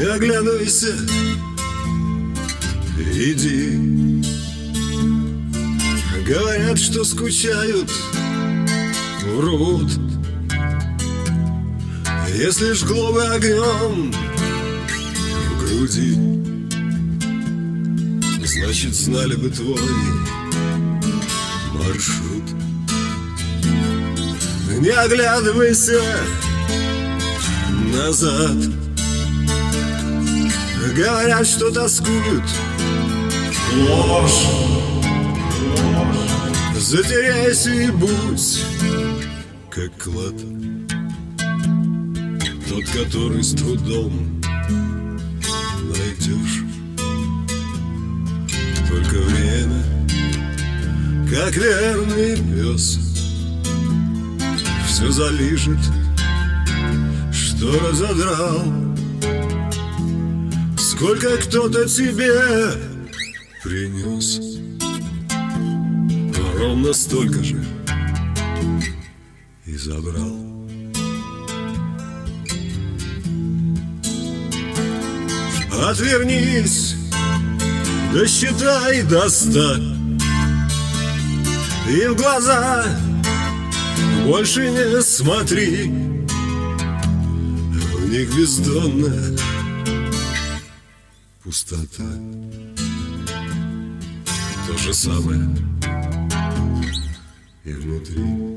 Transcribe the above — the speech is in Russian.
Не оглядывайся, иди. Говорят, что скучают, врут. Если жгло бы огнем в груди, значит, знали бы твой маршрут. Не оглядывайся назад. Говорят, что тоскуют, ложь. Затеряйся и будь как клад, тот, который с трудом найдешь. Только время, как верный пес, все залижет, что разодрал. Сколько кто-то тебе принес, ровно столько же и забрал. Отвернись, досчитай до 100 и в глаза больше не смотри. В них бездонная пустота. То же самое и внутри.